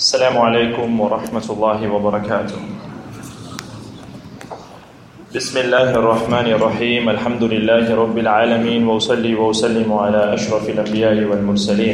السلام عليكم ورحمة الله وبركاته. بسم الله الرحمن الرحيم. الحمد لله رب العالمين وأصلي وأسلم على أشرف الأنبياء والمرسلين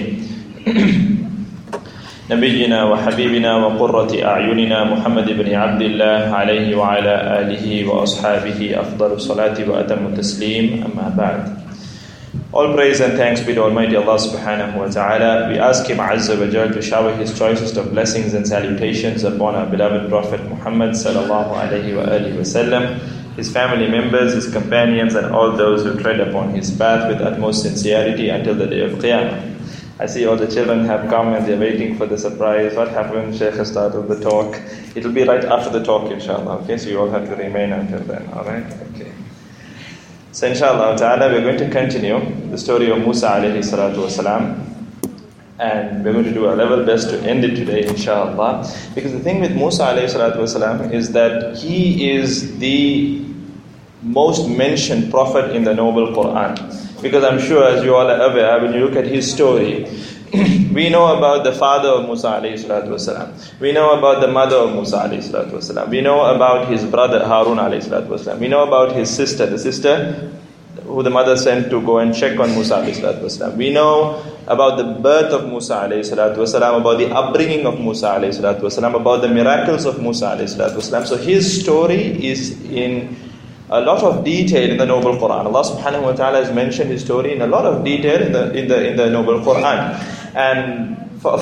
نبينا وحبيبنا وقرة أعيننا محمد بن عبد الله عليه وعلى آله وأصحابه أفضل الصلاة وأتم التسليم. أما بعد. All praise and thanks be to Almighty Allah subhanahu wa ta'ala. We ask Him Azza wa Jal to shower His choicest of blessings and salutations upon our beloved Prophet Muhammad sallallahu alayhi wa alihi wa sallam, his family members, his companions, and all those who tread upon his path with utmost sincerity until the day of Qiyamah. I see all the children have come and they're waiting for the surprise. What happened? Shaykh has started the talk. It'll be right after the talk, inshallah. Okay, so you all have to remain until then. Alright? Okay. So inshallah ta'ala, we're going to continue the story of Musa alayhi salatu wasalam, and we're going to do our level best to end it today, inshallah. Because the thing with Musa alayhi salatu wasalam is that he is the most mentioned prophet in the noble Quran. Because I'm sure, as you all are aware, when you look at his story, we know about the father of Musa alayhi salatu wasalam. We know about the mother of Musa alayhi salatu wasalam. We know about his brother Harun alayhi salatu wasalam. We know about his sister, the sister who the mother sent to go and check on Musa alayhi salatu wasalam. We know about the birth of Musa alayhi salatu wasalam, about the upbringing of Musa alayhi salatu wasalam, about the miracles of Musa alayhi salatu wasalam. So his story is in a lot of detail in the noble Quran. Allah subhanahu wa ta'ala has mentioned his story in a lot of detail in the noble Quran. And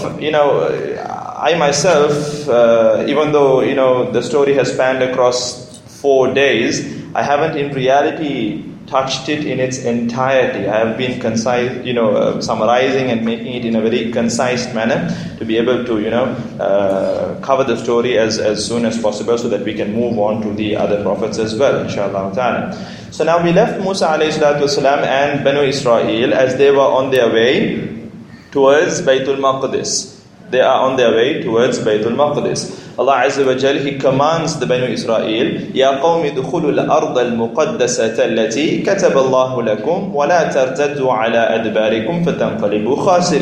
I myself, even though the story has spanned across 4 days, I haven't in reality touched it in its entirety. I have been concise, summarizing and making it in a very concise manner to be able to, cover the story as soon as possible so that we can move on to the other prophets as well, inshallah ta'ala. So now we left Musa alayhi salatu wasalam and Banu Israel as they were on their way towards Baytul Maqdis. They are on their way towards Baytul Maqdis. Allah Azza wa Jal, He commands the Banu Israel, يَا قَوْمِ دُخُلُوا الْأَرْضَ الْمُقَدَّسَةَ الَّتِي كَتَبَ اللَّهُ لَكُمْ وَلَا تَرْتَدُّوا عَلَىٰ أَدْبَارِكُمْ فَتَنْقَلِبُوا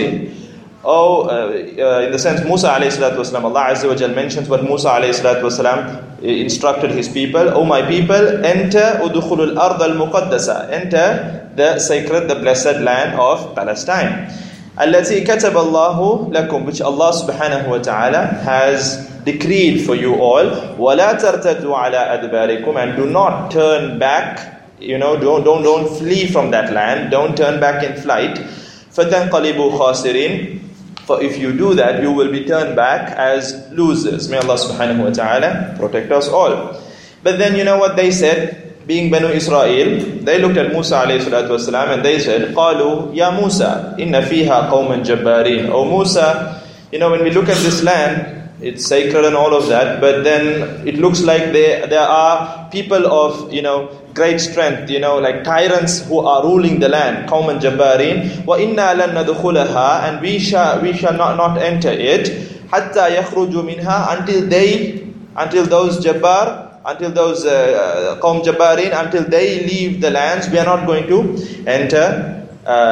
خَاسِرِينَ. In the sense, Musa alayhi salatu wasalam, Allah Azza wa Jal mentions what Musa alayhi salatu wasalam instructed his people. O my people, enter udkhulul ard al-muqaddasa, enter the sacred, the blessed land of Palestine. التي كتب الله لكم, which Allah subhanahu wa ta'ala has decreed for you all. وَلَا تَرْتَدُّوا عَلَىٰ أَدْبَارِكُمْ, and do not turn back, don't flee from that land, don't turn back in flight. فَتَنْقَلِبُوا خَاسِرِينَ, for if you do that, you will be turned back as losers. May Allah subhanahu wa ta'ala protect us all. But then you know what they said? Being Banu Israel, they looked at Musa alayhi salatu wasalam and they said, قَالُوا يَا مُوسَى إِنَّ فِيهَا قَوْمًا جَبَّارِينَ. Oh Musa, when we look at this land, it's sacred and all of that, but then it looks like there are people of, great strength, like tyrants who are ruling the land. قَوْمًا جَبَّارِينَ وَإِنَّا لَن نَدْخُلَهَا, and we shall not enter it, حَتَّى يَخْرُجُوا مِنْهَا, until those Jabbar, until those Qawm Jabbarin, until they leave the lands, we are not going to enter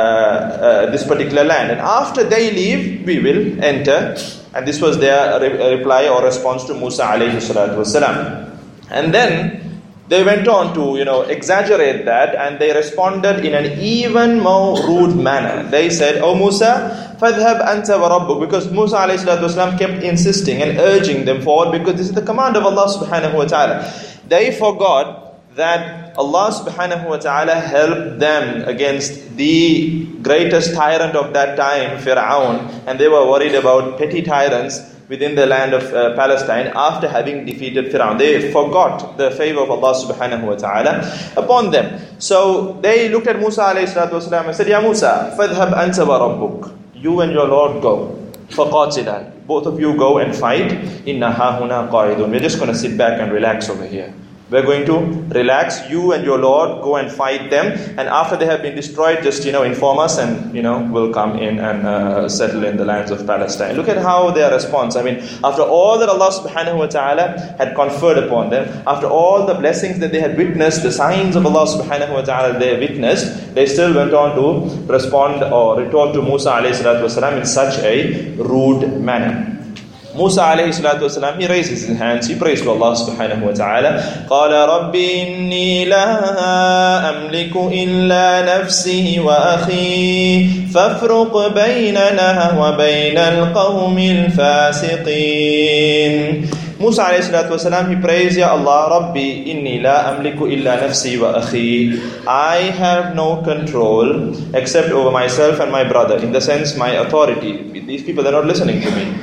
this particular land. And after they leave, we will enter. And this was their reply or response to Musa alayhi salatu wasalam. And then they went on to, exaggerate that, and they responded in an even more rude manner. They said, "O Musa, فَاذْهَبْ أَنْتَ وَرَبُّكَ," because Musa alayhi salatu wasalam kept insisting and urging them forward, because this is the command of Allah subhanahu wa ta'ala. They forgot that Allah subhanahu wa ta'ala helped them against the greatest tyrant of that time, Fir'aun, and they were worried about petty tyrants within the land of Palestine after having defeated Fir'aun. They forgot the favor of Allah subhanahu wa ta'ala upon them. So they looked at Musa alayhi salatu wasalam and said, "Ya Musa, فَاذْهَبْ أَنْتَ وَرَبُّكَ, you and your Lord go. فَقَاتِلًا, both of you go and fight. إِنَّا هَاهُنَا قَاعِدُونَ, we're just going to sit back and relax over here. We're going to relax. You and your Lord go and fight them. And after they have been destroyed, just, inform us and, we'll come in and settle in the lands of Palestine." Look at how their response. After all that Allah subhanahu wa ta'ala had conferred upon them, after all the blessings that they had witnessed, the signs of Allah subhanahu wa ta'ala they witnessed, they still went on to respond or retort to Musa alayhi salatu wasalam in such a rude manner. Musa alayhi salatu wasalam, he raises his hands, he prays to Allah subhanahu wa ta'ala. قَالَ رَبِّ إِنِّي لَا أَمْلِكُ إِلَّا نَفْسِي وَأَخِي فَافْرُقْ بَيْنَنَا وَبَيْنَ الْقَوْمِ الْفَاسِقِينَ. Musa alayhi salatu wasalam, he prays, Ya Allah, Rabbi, inni la amliku illa nafsi wa akhi. I have no control except over myself and my brother. In the sense, my authority. These people, they're not listening to me.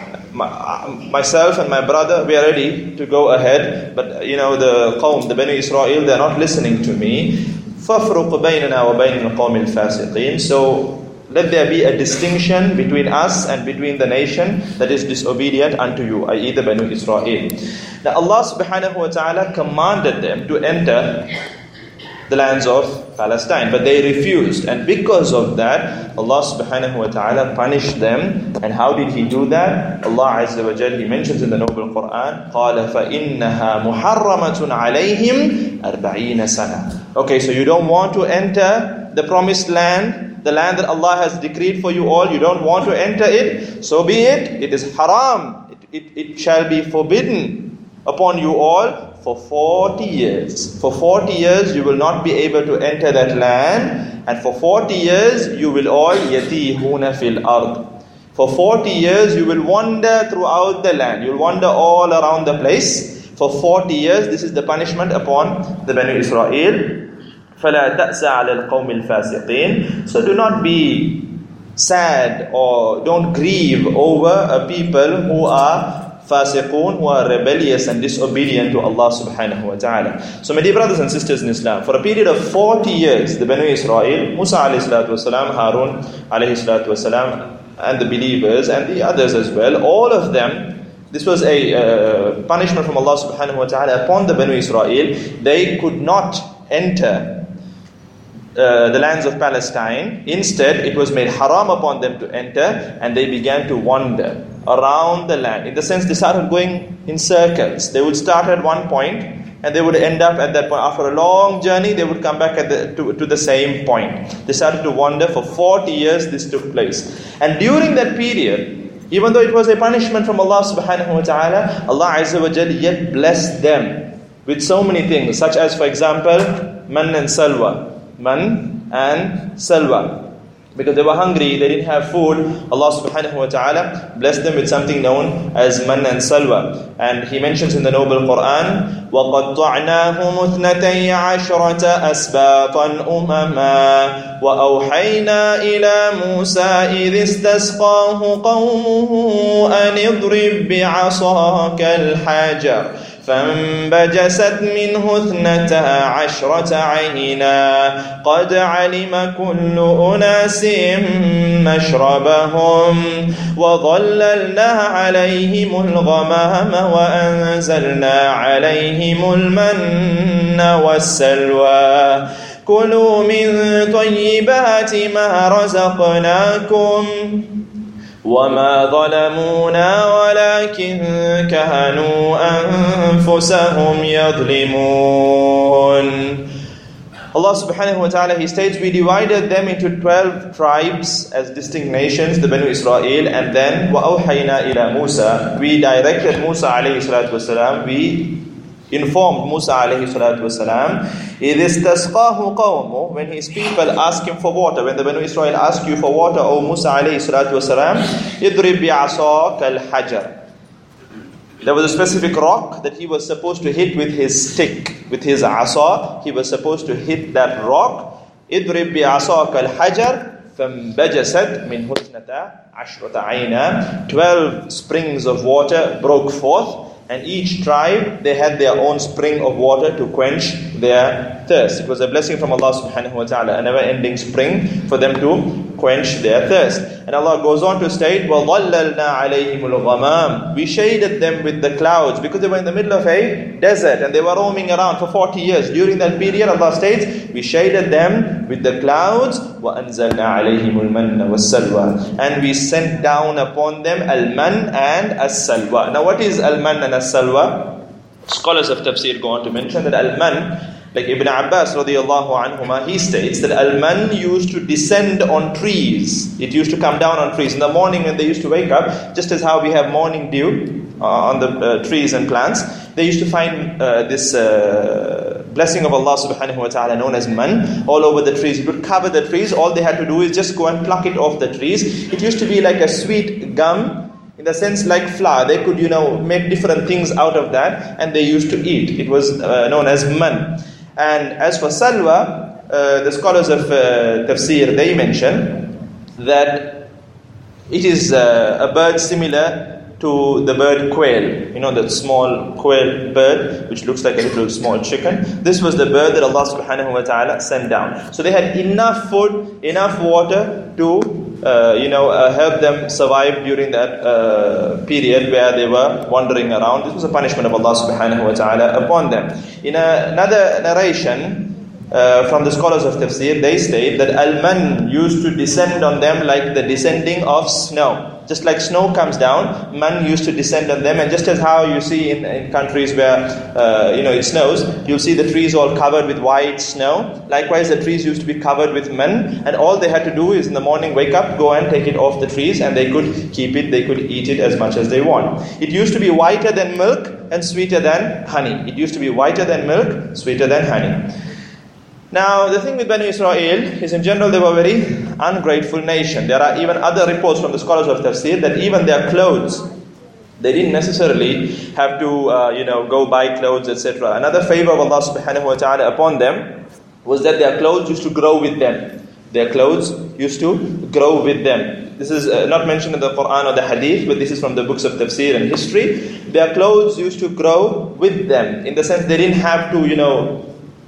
Myself and my brother, we are ready to go ahead. But, the Qawm, the Banu Israel, they're not listening to me. فَافْرُقْ بَيْنَنَا وَبَيْنَ الْقَوْمِ الْفَاسِقِينَ. So, let there be a distinction between us and between the nation that is disobedient unto you, i.e. the Banu Israel. Now Allah subhanahu wa ta'ala commanded them to enter the lands of Palestine, but they refused. And because of that, Allah subhanahu wa ta'ala punished them. And how did He do that? Allah Azza wa Jal, He mentions in the Noble Quran, قَالَ فَإِنَّهَا مُحَرَّمَةٌ عَلَيْهِمْ 40 سَنَةً. Okay, so you don't want to enter the promised land, the land that Allah has decreed for you all, you don't want to enter it, so be it. It is haram. It shall be forbidden upon you all for 40 years. For 40 years you will not be able to enter that land, and for 40 years you will all yatihuna fil ard. For 40 years you will wander throughout the land. You will wander all around the place. For 40 years, this is the punishment upon the Banu Israel. فَلَا تَأْسَ عَلَى الْقَوْمِ الْفَاسِقِينَ. So do not be sad or don't grieve over a people who are fasiqun, who are rebellious and disobedient to Allah subhanahu wa ta'ala. So my dear brothers and sisters in Islam, for a period of 40 years, the Banu Israel, Musa alayhi salatu wasalam, Harun alayhi salatu wasalam, and the believers and the others as well, all of them, this was a punishment from Allah subhanahu wa ta'ala upon the Banu Israel. They could not enter the lands of Palestine. Instead, it was made haram upon them to enter, and they began to wander around the land. In the sense, they started going in circles. They would start at one point, and they would end up at that point. After a long journey, they would come back to the same point. They started to wander. For 40 years, this took place. And during that period, even though it was a punishment from Allah subhanahu wa ta'ala, Allah Azza wa Jal yet blessed them with so many things, such as, for example, man and salwa. Man and salwa. Because they were hungry, they didn't have food, Allah subhanahu wa ta'ala blessed them with something known as man and salwa. And He mentions in the Noble Quran, وَقَطَّعْنَاهُمُ 12 أَسْبَاطًا أُمَمًا وَأَوْحَيْنَا إِلَى مُوسَى إِذِ اسْتَسْقَاهُ قَوْمُهُ أَنِ اضْرِبْ بِعَصَاكَ الْحَجَرَ فانبجست منه 12 عينا قد علم كل أناس مشربهم وظللنا عليهم الغمام وأنزلنا عليهم المن والسلوى كلوا من طيبات ما رزقناكم وما ظلمونا ولكن كانوا أنفسهم يظلمون. Allah subhanahu wa ta'ala, He states, we divided them into 12 tribes as distinct nations, the Banu Israel, and then وَأَوْحَيْنَا إِلَى مُوسَى, we directed Musa alayhi salatu wasalam, we informed Musa alayhi salatu wasalam, إِذِ اسْتَسْقَاهُ قَوْمُ, when his people ask him for water, when the Banu Israel ask you for water, O Musa alayhi salatu wasalam, اضْرِبْ بِعَصَاكَ الْحَجَرَ. There was a specific rock that he was supposed to hit with his stick, with his asa. He was supposed to hit that rock. اضْرِبْ بِعَصَاكَ الْحَجَرَ فَانْبَجَسَتْ مِنْهُ 12 عَيْنًا. 12 springs of water broke forth. And each tribe, they had their own spring of water to quench their thirst. It was a blessing from Allah subhanahu wa ta'ala, a never-ending spring for them to quench their thirst. And Allah goes on to state, وَظَلَّلْنَا عَلَيْهِمُ الْغَمَامِ, we shaded them with the clouds, because they were in the middle of a desert and they were roaming around for 40 years. During that period, Allah states, we shaded them with the clouds, وَأَنزَلْنَا عَلَيْهِمُ الْمَنَّ وَالسَّلْوَى, and we sent down upon them al-man and as-salwa. Now what is al-man and as-salwa? Scholars of tafsir go on to mention that al-man Like Ibn Abbas radiallahu anhuma, he states that al-man used to descend on trees. It used to come down on trees. In the morning when they used to wake up, just as how we have morning dew on the trees and plants, they used to find this blessing of Allah subhanahu wa ta'ala known as man all over the trees. It would cover the trees. All they had to do is just go and pluck it off the trees. It used to be like a sweet gum, in the sense like flour. They could, make different things out of that, and they used to eat. It was known as man. And as for salwa, the scholars of tafsir, they mention that it is a bird similar to the bird quail. The small quail bird, which looks like a little small chicken. This was the bird that Allah subhanahu wa ta'ala sent down. So they had enough food, enough water to help them survive during that period where they were wandering around. This was a punishment of Allah subhanahu wa ta'ala upon them. In another narration from the scholars of tafsir, they state that al-man used to descend on them like the descending of snow. Just like snow comes down, man used to descend on them. And just as how you see in countries where it snows, you'll see the trees all covered with white snow. Likewise, the trees used to be covered with man, and all they had to do is in the morning wake up, go and take it off the trees, and they could keep it, they could eat it as much as they want. It used to be whiter than milk and sweeter than honey. It used to be whiter than milk, sweeter than honey. Now, the thing with Bani Israel is, in general, they were a very ungrateful nation. There are even other reports from the scholars of tafsir that even their clothes, they didn't necessarily have to, go buy clothes, etc. Another favor of Allah subhanahu wa ta'ala upon them was that their clothes used to grow with them. Their clothes used to grow with them. This is not mentioned in the Quran or the Hadith, but this is from the books of tafsir and history. Their clothes used to grow with them, in the sense they didn't have to,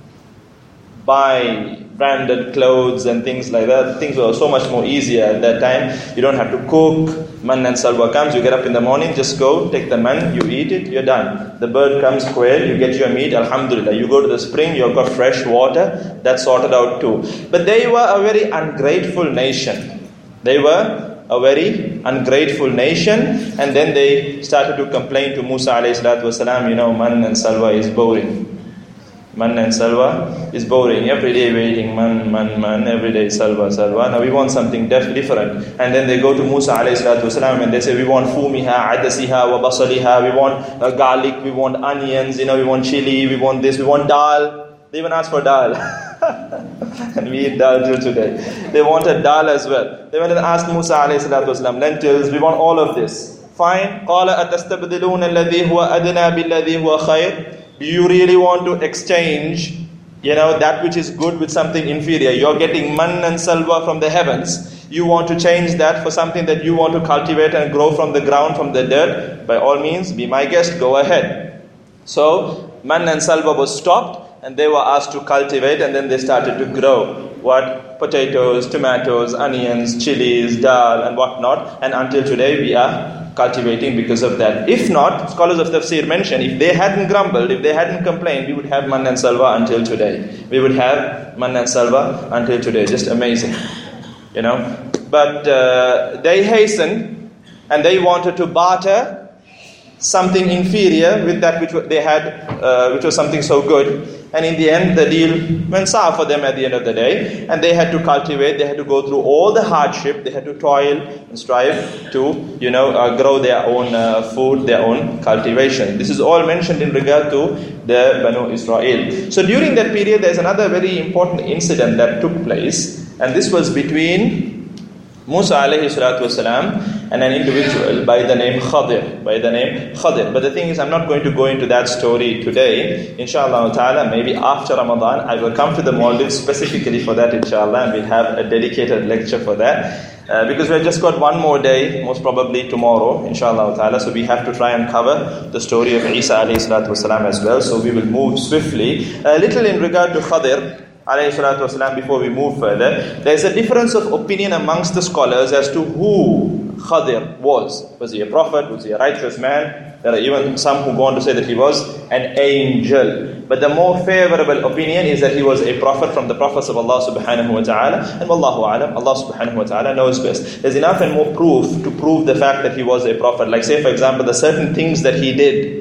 buy branded clothes and things like that. Things were so much more easier at that time. You don't have to cook. Man and salwa comes, you get up in the morning, just go, take the man, you eat it, you're done. The bird comes, quail, you get your meat, alhamdulillah. You go to the spring, you've got fresh water, that's sorted out too. But they were a very ungrateful nation. They were a very ungrateful nation, and then they started to complain to Musa alayhi salatu wasalam, man and salwa is boring. Man and salwa is boring. Every day waiting, man, every day salwa. Now we want something different. And then they go to Musa alayhi salatu wasalam and they say, we want fumiha, adasiha, wa basaliha, we want garlic, we want onions, we want chili, we want this, we want dal. They even ask for dal. And we eat dal till today. They wanted dal as well. They went and asked Musa alayhi salatu wasalam, lentils, we want all of this. Fine. قَالَ أَتَسْتَبْدِلُونَ الَّذِي هُوَ أَدْنَى بِالَّذِي هُوَ خَيْرٌ. Do you really want to exchange, that which is good with something inferior? You're getting man and salwa from the heavens. You want to change that for something that you want to cultivate and grow from the ground, from the dirt? By all means, be my guest, go ahead. So, man and salwa was stopped, and they were asked to cultivate, and then they started to grow. What? Potatoes, tomatoes, onions, chilies, dal, and whatnot. And until today, we are cultivating because of that. If not, scholars of tafsir mention, if they hadn't grumbled, if they hadn't complained, we would have man and salwa until today. We would have man and salwa until today. Just amazing. But they hastened, and they wanted to barter something inferior with that which they had, which was something so good. And in the end, the deal went sour for them at the end of the day. And they had to cultivate, they had to go through all the hardship, they had to toil and strive to, grow their own food, their own cultivation. This is all mentioned in regard to the Banu Israel. So during that period, there's another very important incident that took place. And this was between Musa alayhi salatu wasalam and an individual by the name Khadir. But the thing is, I'm not going to go into that story today. Inshallah ta'ala, maybe after Ramadan, I will come to the Maldives specifically for that, inshallah, and we'll have a dedicated lecture for that. Because we've just got one more day, most probably tomorrow, inshallah ta'ala. So we have to try and cover the story of Isa alayhi salatu wasalam as well. So we will move swiftly. A little in regard to Khadir alayhi salatu wasalam, before we move further. There's a difference of opinion amongst the scholars as to who Khadir was. Was he a prophet? Was he a righteous man? There are even some who go on to say that he was an angel. But the more favorable opinion is that he was a prophet from the prophets of Allah subhanahu wa ta'ala. And wallahu alam, Allah subhanahu wa ta'ala knows best. There's enough and more proof to prove the fact that he was a prophet. Like say for example, the certain things that he did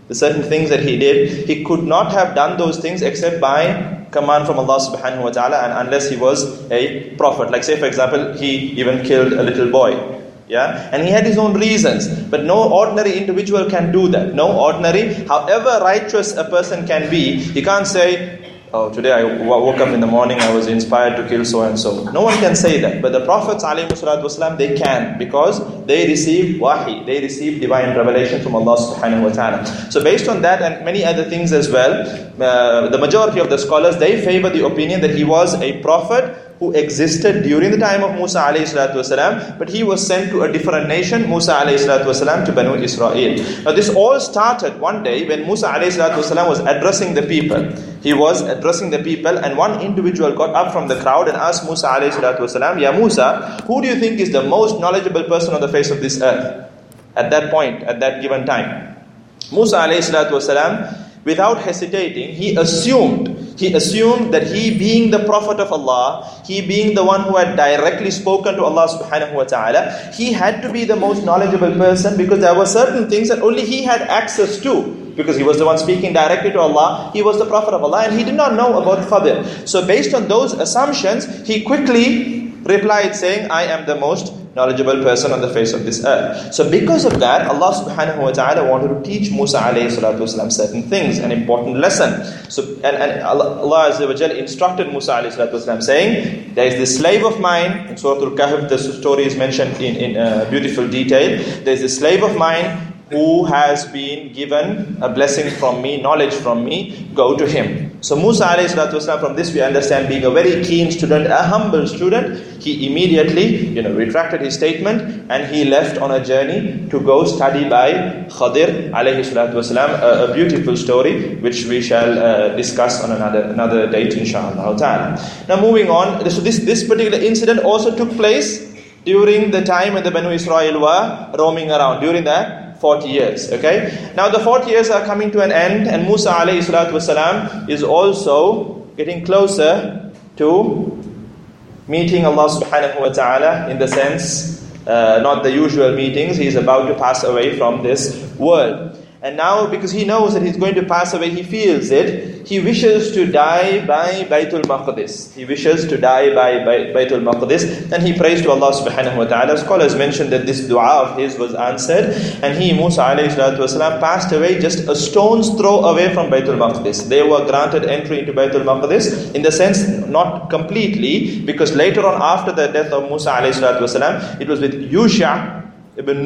the certain things that he did, he could not have done those things except by command from Allah subhanahu wa ta'ala, and unless he was a prophet. Like say for example, he even killed a little boy. Yeah, and he had his own reasons, but no ordinary individual can do that. No ordinary, however righteous a person can be, he can't say, oh, today I woke up in the morning, I was inspired to kill so and so. No one can say that. But the Prophets ﷺ, they can, because they received wahi, they received divine revelation from Allah subhanahu wa ta'ala. So based on that and many other things as well, the majority of the scholars, they favor the opinion that he was a prophet who existed during the time of Musa alayhi salatu wasalam, but he was sent to a different nation, Musa alayhi salatu wasalam, to Banu Israel. Now this all started one day when Musa alayhi salatu wasalam was addressing the people. He was addressing the people, and one individual got up from the crowd and asked Musa alayhi salatu wasalam, Ya Musa, who do you think is the most knowledgeable person on the face of this earth? At that point, at that given time. Musa alayhi salatu wasalam, without hesitating, he assumed that he being the Prophet of Allah, he being the one who had directly spoken to Allah subhanahu wa ta'ala, he had to be the most knowledgeable person, because there were certain things that only he had access to. Because he was the one speaking directly to Allah, he was the Prophet of Allah, and he did not know about Khadir. So based on those assumptions, he quickly replied saying, I am the most knowledgeable person on the face of this earth. So because of that, Allah subhanahu wa ta'ala wanted to teach Musa alayhi salatu wasalam certain things, an important lesson. So and Allah Azza wa Jal instructed Musa alayhi salatu wasalam saying, there is this slave of mine, in Surah Al-Kahf the story is mentioned in beautiful detail. There is this slave of mine who has been given a blessing from me, knowledge from me, go to him. So Musa alayhi salatu wasalam, from this we understand, being a very keen student, a humble student, he immediately retracted his statement and he left on a journey to go study by Khadir alayhi salatu wasalam, a beautiful story which we shall discuss on another date inshallah ta'ala. Now moving on, so this particular incident also took place during the time when the Banu Israel were roaming around, during that 40 years. Okay. Now the 40 years are coming to an end, and Musa alayhi salatu wasalam is also getting closer to meeting Allah subhanahu wa ta'ala, in the sense, not the usual meetings. He is about to pass away from this world. And now, because he knows that he's going to pass away, he feels it. He wishes to die by Baytul Maqdis. He wishes to die by Baytul Maqdis. And he prays to Allah subhanahu wa ta'ala. Scholars mentioned that this dua of his was answered. And he, Musa alayhi salatu wasalam, passed away just a stone's throw away from Baytul Maqdis. They were granted entry into Baytul Maqdis, in the sense, not completely, because later on, after the death of Musa alayhi salatu wasalam, it was with Yusha ibn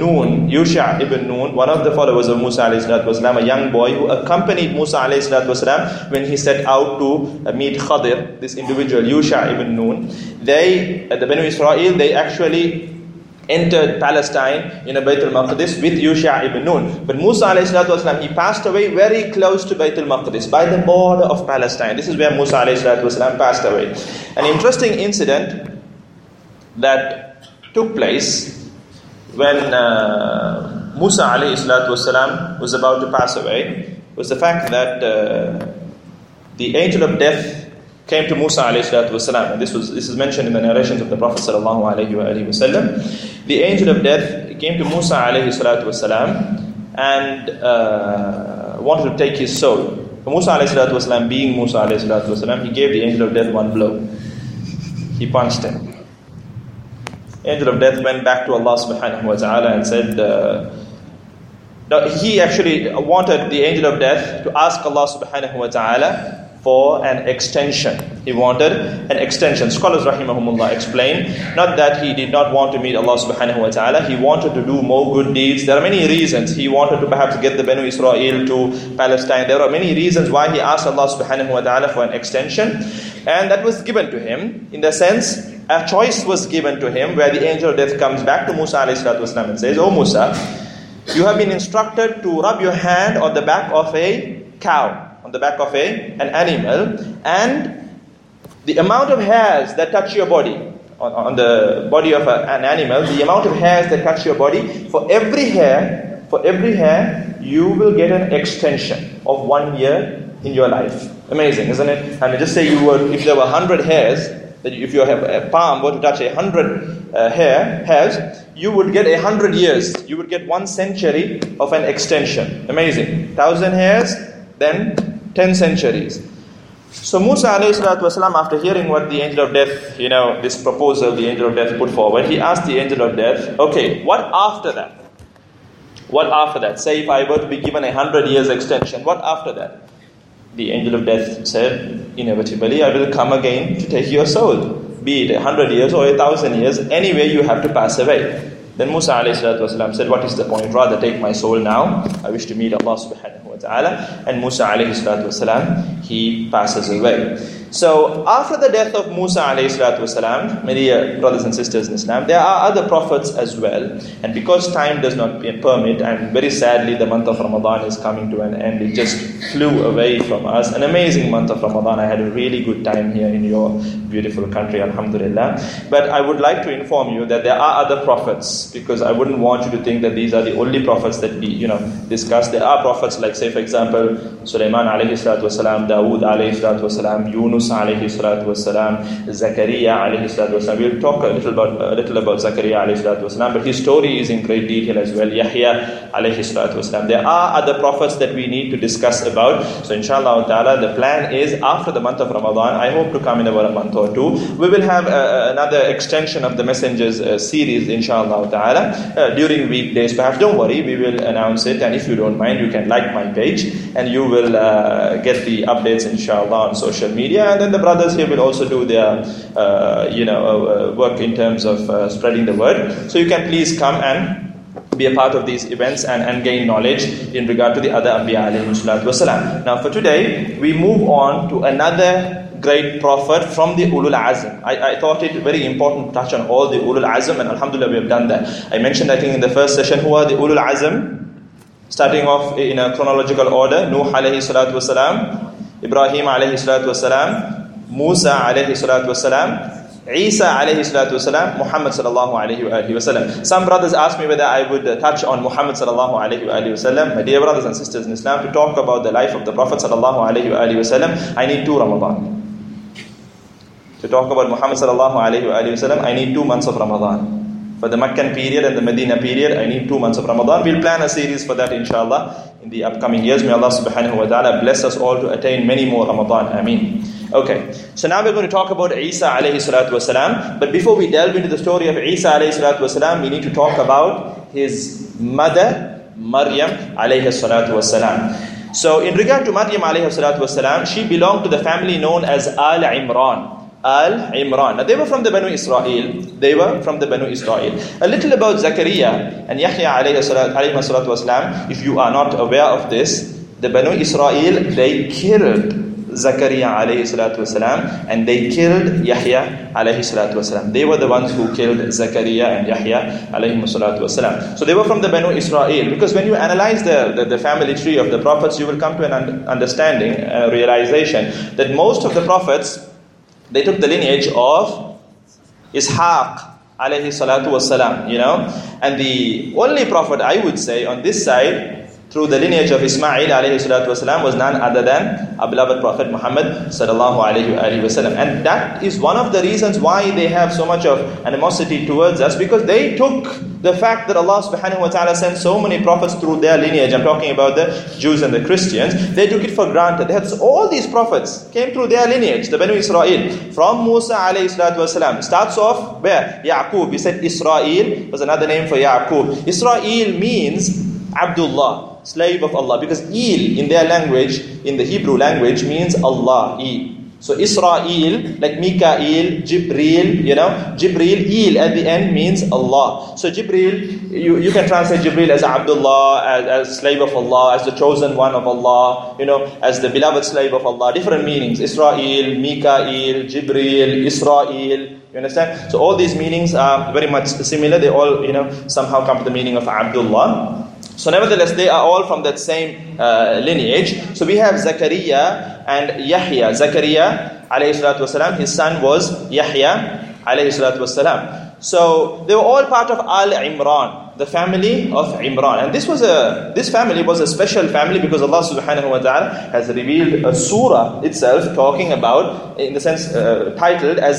Nun, one of the followers of Musa alayhi salatu wasalam, a young boy who accompanied Musa alayhi salatu wasalam when he set out to meet Khadir, this individual, Yusha ibn Nun. The Banu Israel, they actually entered Palestine in a Baytul Maqdis with Yusha ibn Nun. But Musa alayhi salatu wasalam, he passed away very close to Baytul Maqdis, by the border of Palestine. This is where Musa alayhi salatu wasalam passed away. An interesting incident that took place when Musa alayhi salatu wasalam was about to pass away was the fact that the angel of death came to Musa alayhi salatu wasalam. And this is mentioned in the narrations of the Prophet sallallahu alayhi wa sallam. The angel of death came to Musa alayhi salatu wasalam and wanted to take his soul. Musa alayhi salatu wasalam, being Musa alayhi salatu wasalam, he gave the angel of death one blow. He punched him. Angel of death went back to Allah subhanahu wa ta'ala and said, he actually wanted the angel of death to ask Allah subhanahu wa ta'ala for an extension. He wanted an extension. Scholars rahimahumullah explain, not that he did not want to meet Allah subhanahu wa ta'ala, he wanted to do more good deeds. There are many reasons. He wanted to perhaps get the Banu Israel to Palestine. There are many reasons why he asked Allah subhanahu wa ta'ala for an extension. And that was given to him, in the sense, a choice was given to him, where the angel of death comes back to Musa alayhi salatu wasalam and says, "O Musa, you have been instructed to rub your hand on the back of a cow, on the back of an animal, and the amount of hairs that touch your body, on the body of an animal, the amount of hairs that touch your body, for every hair, you will get an extension of 1 year in your life." Amazing, isn't it? I mean, just say if there were 100 hairs, that if your palm were to touch 100 hair has, you would get 100 years. You would get 1 century of an extension. Amazing. 1,000 hairs, then 10 centuries. So Musa alayhi salatu wasalam, after hearing what the angel of death, this proposal the angel of death put forward, he asked the angel of death, okay, what after that? What after that? Say if I were to be given 100 years extension, what after that? The angel of death said, inevitably I will come again to take your soul. Be it 100 years or 1,000 years, anyway you have to pass away. Then Musa alayhi salatu wasalam said, what is the point? Rather take my soul now. I wish to meet Allah subhanahu wa ta'ala. And Musa alayhi salatu wasalam, he passes away. So after the death of Musa alayhi salatu wasalam, my dear brothers and sisters in Islam, there are other prophets as well. And because time does not permit, and very sadly the month of Ramadan is coming to an end, it just flew away from us. An amazing month of Ramadan. I had a really good time here in your beautiful country, alhamdulillah. But I would like to inform you that there are other prophets, because I wouldn't want you to think that these are the only prophets that we discuss. There are prophets like, say for example, Sulaiman alayhi salatu wasalam, Dawood alayhi salatu wasalam, Yunus alayhi salatu wasalam, Zakaria alayhi salatu wasalam. We'll talk a little about Zakaria alayhi salatu wasalam, but his story is in great detail as well. Yahya alayhi salatu wasalam. There are other prophets that we need to discuss about. So inshallah ta'ala, the plan is after the month of Ramadan, I hope to come in about a month or two, we will have another extension of the Messengers series inshallah ta'ala during weekdays. Perhaps don't worry, we will announce it, and if you don't mind, you can like my page and you will get the updates inshallah on social media. And then the brothers here will also do their work in terms of spreading the word. So you can please come and be a part of these events and gain knowledge in regard to the other Anbiya alayhi salatu wasalam. Now for today, we move on to another great prophet from the Ulul Azm. I thought it very important to touch on all the Ulul Azm, and alhamdulillah we have done that. I mentioned, I think in the first session, who are the Ulul Azm? Starting off in a chronological order: Nuh alayhi salatu wasalam, Ibrahim alayhi salatu wasalam, Musa alayhi salatu wasalam, Isa alayhi salatu wasalam, Muhammad sallallahu alayhi wa wasallam. Some brothers asked me whether I would touch on Muhammad sallallahu alayhi wa wasallam. My dear brothers and sisters in Islam, to talk about the life of the Prophet sallallahu alayhi wa wasallam, I need 2 Ramadan. To talk about Muhammad sallallahu alayhi wa wasallam, I need 2 months of Ramadan. For the Meccan period and the Medina period, I need 2 months of Ramadan. We'll plan a series for that inshallah in the upcoming years. May Allah subhanahu wa ta'ala bless us all to attain many more Ramadan. Ameen. Okay, so now we're going to talk about Isa alayhi salatu wasalam. But before we delve into the story of Isa alayhi salatu wasalam, we need to talk about his mother, Maryam alayhi salatu wasalam. So in regard to Maryam alayhi salatu wasalam, she belonged to the family known as Al Imran. Al Imran. Now they were from the Banu Israel. A little about Zakaria and Yahya alayhi salatu wasalam. If you are not aware of this, the Banu Israel, they killed Zakaria alayhi salatu wasalam, and they killed Yahya alayhi salatu wasalam. They were the ones who killed Zakaria and Yahya alayhi salatu wasalam. So they were from the Banu Israel, because when you analyze the family tree of the prophets, you will come to an understanding, realization that most of the prophets, they took the lineage of Ishaq alayhi salatu wasalam, and the only prophet I would say on this side through the lineage of Ismail alayhi salatu wasalam was none other than our beloved Prophet Muhammad sallallahu alayhi wa sallam. And that is one of the reasons why they have so much of animosity towards us, because they took the fact that Allah subhanahu wa ta'ala sent so many prophets through their lineage. I'm talking about the Jews and the Christians. They took it for granted. They had all these prophets came through their lineage, the Banu Israel. From Musa alayhi salatu wasalam. Starts off where? Yaqub. We said Israel was another name for Yaqub. Israel means Abdullah, slave of Allah, because Il in their language, in the Hebrew language, means Allah. Il. So Israel, like Mikael, Jibril, Jibril, Il at the end means Allah. So Jibril, you can translate Jibril as Abdullah, as slave of Allah, as the chosen one of Allah, as the beloved slave of Allah. Different meanings. Israel, Mikael, Jibril, Israel. You understand? So all these meanings are very much similar. They all, somehow come to the meaning of Abdullah. So nevertheless, they are all from that same lineage. So we have Zakaria and Yahya. Zakaria alayhi salatu wasalam, his son was Yahya alayhi salatu wasalam. So they were all part of Al Imran, the family of Imran. And this family was a special family because Allah subhanahu wa ta'ala has revealed a surah itself talking about, in the sense titled as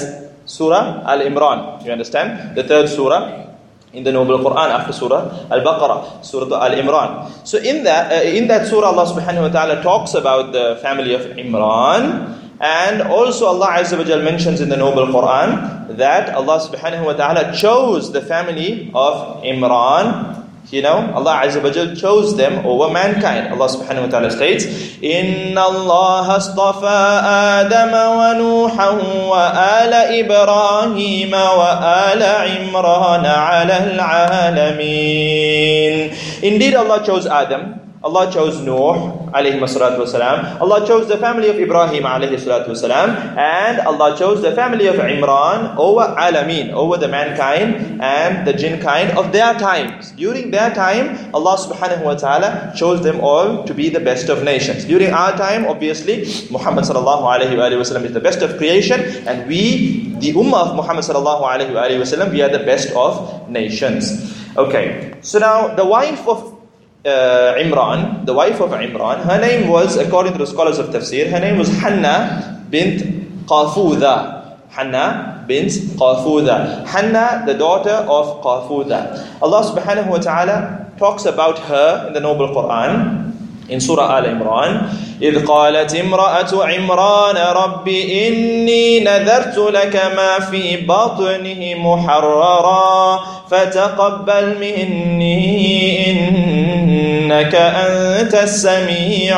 Surah Al-Imran. You understand? The third surah in the Noble Quran after Surah Al-Baqarah, Surah Al-Imran. So in that surah, Allah subhanahu wa ta'ala talks about the family of Imran. And also Allah Azza wa Jal mentions in the Noble Quran that Allah subhanahu wa ta'ala chose the family of Imran. You know, Allah Azza wa Jal chose them over mankind. Allah subhanahu wa ta'ala states, Inna Allah astafa Adama wa Nuhan wa ala Ibrahim wa ala Imran ala al-alamin. Indeed, Allah chose Adam. Allah chose Nuh alayhi salatu wasalam. Allah chose the family of Ibrahim alayhi salatu wasalam. And Allah chose the family of Imran over Alameen, over the mankind and the jinn kind of their times. During their time, Allah subhanahu wa ta'ala chose them all to be the best of nations. During our time, obviously, Muhammad sallallahu alayhi wa sallam is the best of creation. And we, the ummah of Muhammad sallallahu alayhi wa sallam, we are the best of nations. Okay, so now the wife of Imran, her name was, according to the scholars of tafsir, her name was Hanna bint Qafudha. Hanna, the daughter of Qafudha. Allah subhanahu wa ta'ala talks about her in the Noble Quran in Surah Al-Imran. إِذْ قَالَتْ امْرَأَةُ عِمْرَانَ رَبِّ إِنِّي نَذَرْتُ لَكَ مَا فِي بَطْنِهِ مُحَرَّرًا فَتَقَبَّلْ مِنِّي إِنَّكَ أَنْتَ السَّمِيعُ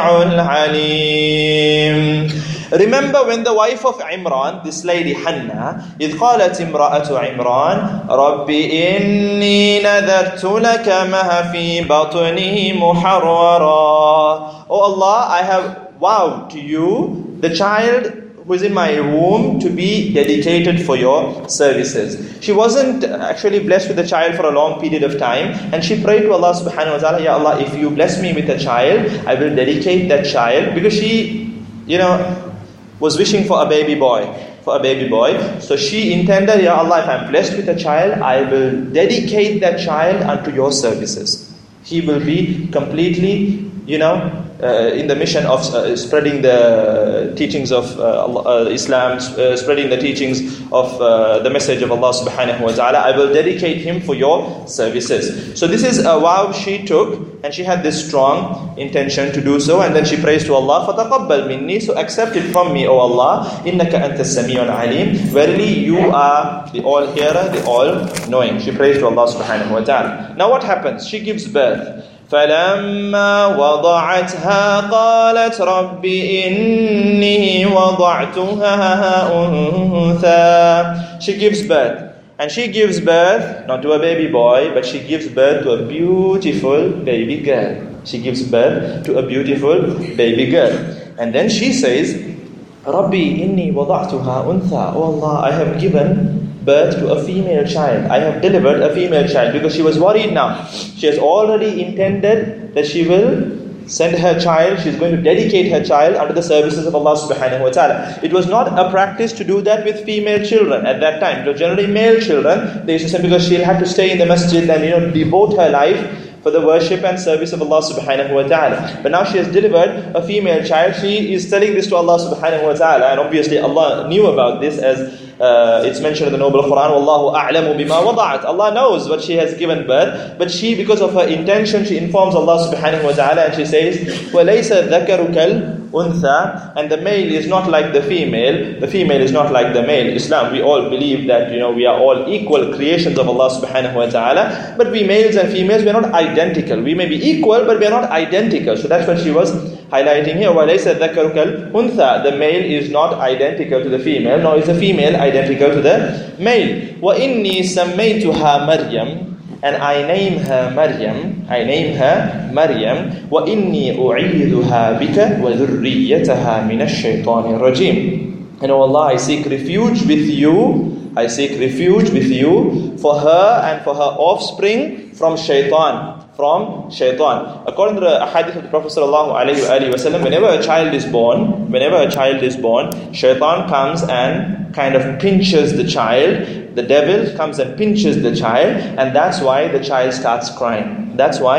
الْعَلِيمُ. Remember when the wife of Imran, this lady Hanna, إِذْ قَالَتْ امْرَأَةُ عِمْرَانَ رَبِّ إِنِّي نَذَرْتُ لَكَ مَا فِي بَطْنِهِ مُحَرَّرًا. Oh Allah, I have vowed to you the child who is in my womb to be dedicated for your services. She wasn't actually blessed with a child for a long period of time, and she prayed to Allah subhanahu wa ta'ala, Ya Allah, if you bless me with a child, I will dedicate that child, because she, was wishing for a baby boy. So she intended, Ya Allah, if I'm blessed with a child, I will dedicate that child unto your services. He will be completely, in the mission of spreading the teachings of Islam, spreading the teachings of the message of Allah subhanahu wa ta'ala. I will dedicate him for your services. So this is a vow she took, and she had this strong intention to do so. And then she prays to Allah, فَتَقَبَّلْ مِنِّي, so accept it from me, O Allah. إِنَّكَ أَنْتَ السَّمِيعُ الْعَلِيمُ, verily you are the all-hearer, the all-knowing. She prays to Allah subhanahu wa ta'ala. Now what happens? She gives birth. فَلَمَّا وَضَعَتْهَا قَالَتْ رَبِّ إِنِّي وَضَعْتُهَا أُنْثَى. She gives birth. And she gives birth not to a baby boy, but she gives birth to a beautiful baby girl. She gives birth to a beautiful baby girl. And then she says, Rabbi inni wada'tuha untha. Oh Allah, I have given birth to a female child. I have delivered a female child, because she was worried now. She has already intended that she will send her child, she's going to dedicate her child unto the services of Allah subhanahu wa ta'ala. It was not a practice to do that with female children at that time. It was generally male children. They used to say, because she'll have to stay in the masjid and devote her life for the worship and service of Allah subhanahu wa ta'ala. But now she has delivered a female child. She is telling this to Allah subhanahu wa ta'ala, and obviously Allah knew about this, as it's mentioned in the Noble Quran, Wallahu a'lamu bima wada'at. Allah knows what she has given birth, but she, because of her intention, she informs Allah subhanahu wa ta'ala, and she says, وَلَيْسَ الذَّكَرُ كَالْأُنْثَى, and the male is not like the female is not like the male. Islam, we all believe that we are all equal creations of Allah subhanahu wa ta'ala, but we males and females, we are not identical. We may be equal, but we are not identical. So that's what she was highlighting here. وَلَيْسَ الذَّكَرُ كَالْأُنْثَى, the male is not identical to the female, nor is the female identical to the male. وَإِنِّي سَمَّيْتُهَا مَرْيَمْ, and I name her Maryam. وَإِنِّي أُعِيذُهَا بِكَ وَذُرِّيَّتَهَا مِنَ الشَّيْطَانِ الرَّجِيمِ. And O Allah, I seek refuge with you for her and for her offspring from shaitan. According to the hadith of the Prophet ﷺ, whenever a child is born, shaitan comes and kind of pinches the child. The devil comes and pinches the child, and that's why the child starts crying.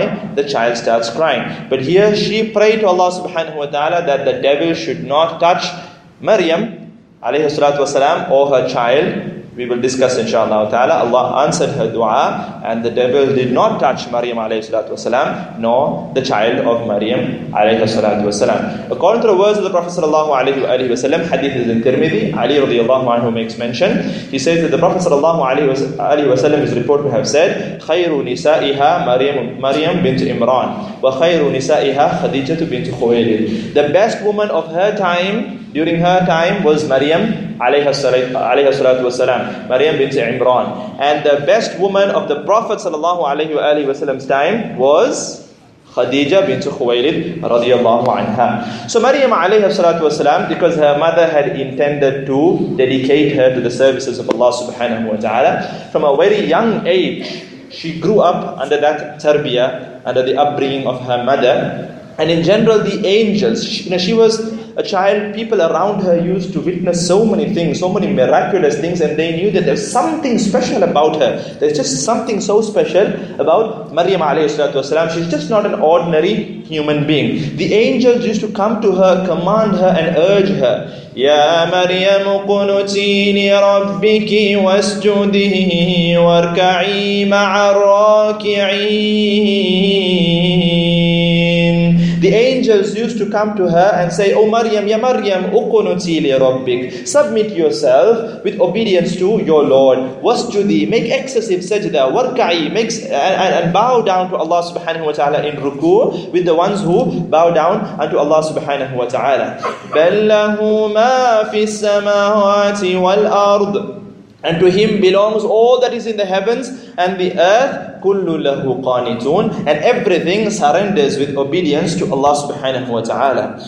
But here she prayed to Allah subhanahu wa ta'ala that the devil should not touch Maryam alayhi salatu wasalam or her child, we will discuss inshallah ta'ala, Allah answered her dua, and the devil did not touch Maryam alayhi salatu wasalam, nor the child of Maryam alayhi salatu wasalam. According to the words of the Prophet sallallahu alayhi wasallam, hadith is in Tirmidhi, Ali radiallahu anhu makes mention. He says that the Prophet sallallahu alayhi wasallam is reported to have said, خير نسائها Maryam bint Imran, wa khayru nisaiha Khadijah bint Khuwaylid. The best woman of her time, during her time, was Maryam alayhi salatu wasalam, Maryam bint Imran. And the best woman of the Prophet sallallahu alayhi wasallam's time was Khadijah bint Khuwaylid radiyallahu anha. So Maryam alayhi salatu wasalam, because her mother had intended to dedicate her to the services of Allah subhanahu wa ta'ala, from a very young age, she grew up under that tarbiyah, under the upbringing of her mother. And in general, the angels, she was a child, people around her used to witness so many things, so many miraculous things, and they knew that there's something special about her. There's just something so special about Maryam alayhi salatu wasalam. She's just not an ordinary human being. The angels used to come to her, command her and urge her, Ya Maryam qunuti li rabbiki wasjudi warka'i ma'a raki'in. The angels used to come to her and say, Oh Maryam, Ya Maryam, uqunuti li rabbik. Submit yourself with obedience to your Lord. Wasjudi, make excessive sajda. Warka'i, and bow down to Allah subhanahu wa ta'ala in ruku with the ones who bow down unto Allah subhanahu wa ta'ala. Ballahu ma fi samawati wal ard. And to him belongs all that is in the heavens and the earth. Kullu lahu qanitun. And everything surrenders with obedience to Allah subhanahu wa ta'ala.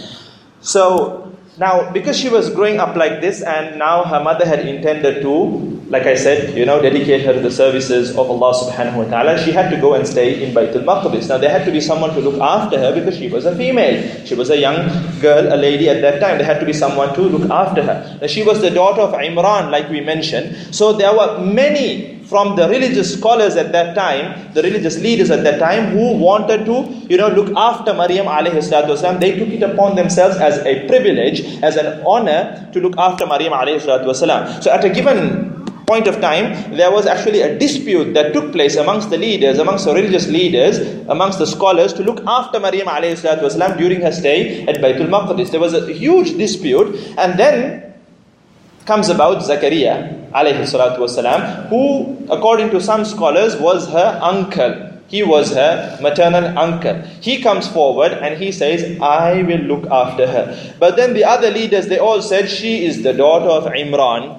So now, because she was growing up like this, and now her mother had intended to, like I said, dedicate her to the services of Allah subhanahu wa ta'ala, she had to go and stay in Baytul Maqdis. Now there had to be someone to look after her because she was a female. She was a young girl, a lady at that time. There had to be someone to look after her. Now she was the daughter of Imran, like we mentioned. So there were many from the religious scholars at that time, the religious leaders at that time, who wanted to, look after Maryam alayhi salatu wasalam. They took it upon themselves as a privilege, as an honor, to look after Maryam alayhi salatu wasalam. So at a given point of time, there was actually a dispute that took place amongst the leaders, amongst the religious leaders, amongst the scholars, to look after Maryam alayhi salatu wasalam during her stay at Baytul Maqdis. There was a huge dispute, and then comes about Zakaria alayhi salatu wasalam, who, according to some scholars, was her uncle. He was her maternal uncle. He comes forward and he says, I will look after her. But then the other leaders, they all said, she is the daughter of Imran,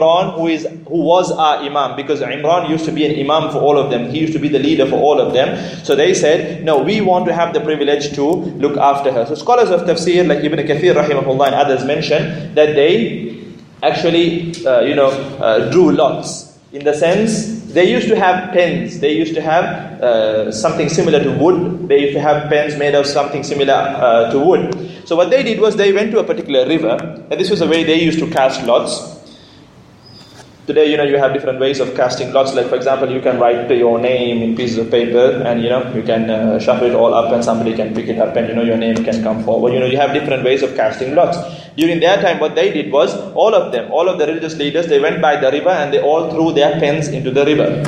who was our imam, because Imran used to be an imam for all of them. He used to be the leader for all of them. So they said, no, we want to have the privilege to look after her. So scholars of tafsir like Ibn Kathir rahimahullah and others mention that they actually drew lots. In the sense, they used to have pens. They used to have something similar to wood. They used to have pens made of something similar to wood. So what they did was they went to a particular river, and this was the way they used to cast lots. Today, you have different ways of casting lots. Like, for example, you can write your name in pieces of paper, and you can shuffle it all up, and somebody can pick it up, and your name can come forward. You have different ways of casting lots. During their time, what they did was, all of the religious leaders, they went by the river and they all threw their pens into the river.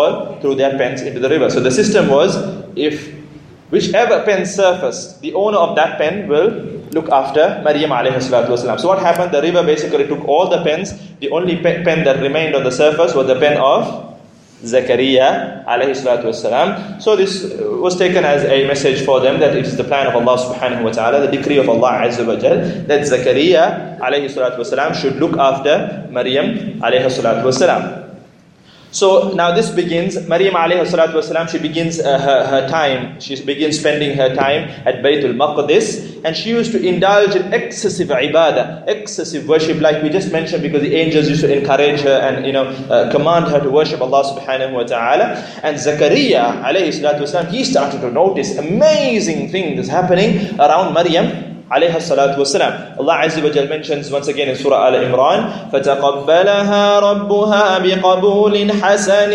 So the system was, if whichever pen surfaced, the owner of that pen will look after Maryam alayhi salatu wasalam. So what happened? The river basically took all the pens. The only pen that remained on the surface was the pen of Zakaria alayhi salatu wasalam. So this was taken as a message for them that it is the plan of Allah subhanahu wa ta'ala, the decree of Allah azza wa jal, that Zakaria alayhi salatu wasalam should look after Maryam alayhi salatu wasalam. So now this begins, Maryam alayhi salatu wasalam, she begins she begins spending her time at Baytul Maqdis, and she used to indulge in excessive ibadah, excessive worship, like we just mentioned, because the angels used to encourage her and command her to worship Allah subhanahu wa ta'ala. And Zakaria alayhi salatu wasalam, he started to notice amazing things happening around Maryam alayha salatu wasalam. Allah Azza wa Jal mentions once again in Surah Al-Imran, فَتَقَبَّلَهَا رَبُّهَا بِقَبُولٍ حَسَنٍ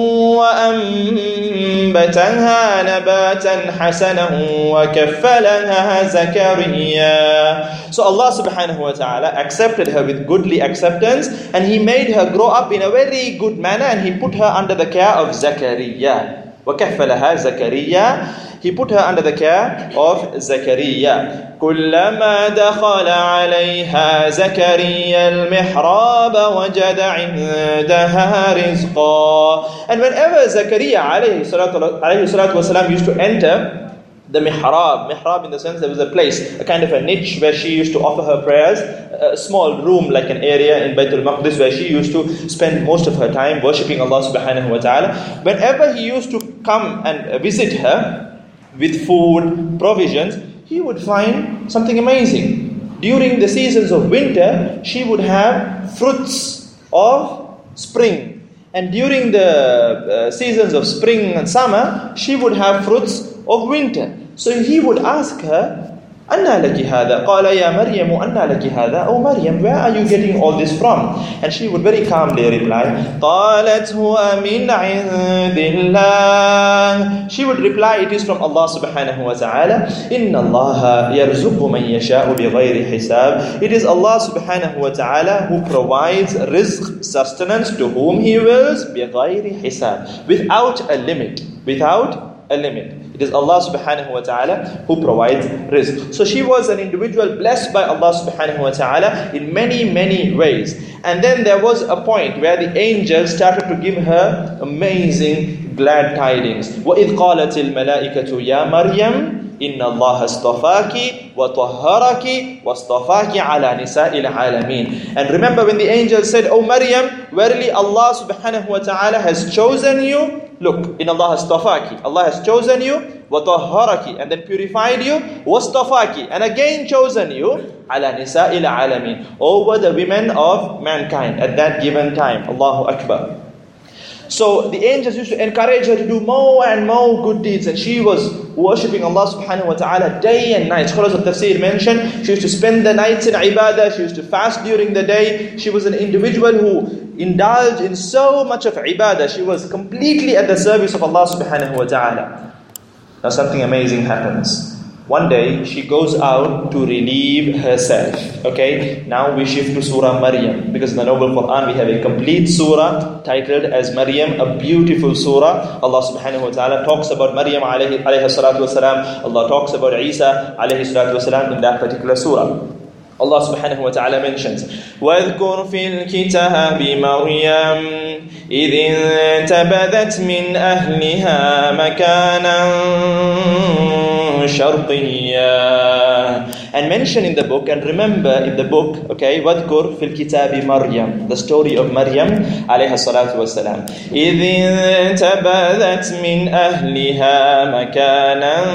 وَأَنبَتَهَا نَبَاتًا حَسَنًا وَكَفَّلَهَا زَكَرِيَّا. So Allah subhanahu wa ta'ala accepted her with goodly acceptance, and He made her grow up in a very good manner, and He put her under the care of Zakaria. وَكَفَّلَهَا زَكَرِيَّا. He put her under the care of Zakaria. كُلَّمَا دَخَلَ عَلَيْهَا زَكَرِيَّا الْمِحْرَابَ وَجَدَ عِنْدَهَا رِزْقًا. And whenever Zakaria alayhi salatu wasalam used to enter the mihrab in the sense there was a place, a kind of a niche where she used to offer her prayers, a small room like an area in Baytul Maqdis where she used to spend most of her time worshipping Allah subhanahu wa ta'ala. Whenever he used to come and visit her with food, provisions, he would find something amazing. During the seasons of winter, she would have fruits of spring. And during the seasons of spring and summer, she would have fruits of winter. So he would ask her, أَنَّا لَكِ هَذَا قَالَ يَا مَرْيَمُ أَنَّا لَكِ هَذَا. Oh Maryam, where are you getting all this from? And she would very calmly reply, قَالَتْ هُوَ مِنْ عِنْدِ اللَّهِ. She would reply, it is from Allah subhanahu wa ta'ala. إِنَّ اللَّهَ يَرْزُقُ مَنْ يَشَاءُ بِغَيْرِ حِسَابٍ. It is Allah subhanahu wa ta'ala who provides rizq, sustenance to whom He wills, بِغَيْرِ حِسَابٍ, without a limit. Without a limit. It is Allah subhanahu wa ta'ala who provides rizq. So she was an individual blessed by Allah subhanahu wa ta'ala in many, many ways. And then there was a point where the angels started to give her amazing glad tidings. وَإِذْ قَالَتِ الْمَلَائِكَةُ يَا مَرْيَمْ إِنَّ اللَّهَ اصْطَفَاكِ وَطَهَّرَكِ وَاصْطَفَاكِ عَلَى نِسَاءِ الْعَالَمِينَ. And remember when the angel said, O Maryam, verily Allah subhanahu wa ta'ala has chosen you. Look, in Allah astafaki, Allah has chosen you, وَطَهَّرَكِ, and then purified you, وَاصْطَفَاكِ, and again chosen you, عَلَى نِسَاءِ الْعَالَمِينَ, over the women of mankind at that given time. Allahu Akbar. So the angels used to encourage her to do more and more good deeds, and she was worshipping Allah subhanahu wa ta'ala day and night. Scholars of tafsir mention she used to spend the nights in ibadah, she used to fast during the day. She was an individual who indulged in so much of ibadah. She was completely at the service of Allah subhanahu wa ta'ala. Now something amazing happens. One day she goes out to relieve herself. Okay, now we shift to Surah Maryam, because in the Noble Quran we have a complete surah titled as Maryam, a beautiful surah. Allah subhanahu wa ta'ala talks about Maryam alayhi salatu wasalam. Allah talks about Isa alayhi salatu wasalam in that particular surah. Allah subhanahu wa ta'ala mentions, وَاذْكُرْ فِي الْكِتَابِ مَرْيَمَ إِذِ انْتَبَذَتْ مِنْ أَهْلِهَا مَكَانًا شَرْقِيًّا. And mention in the book, and remember in the book, okay, وَاذْكُرْ فِي الْكِتَابِ مَرْيَمَ, the story of Maryam alayha salatu wasalam. إِذِ انْتَبَذَتْ مِنْ أَهْلِهَا مَكَانًا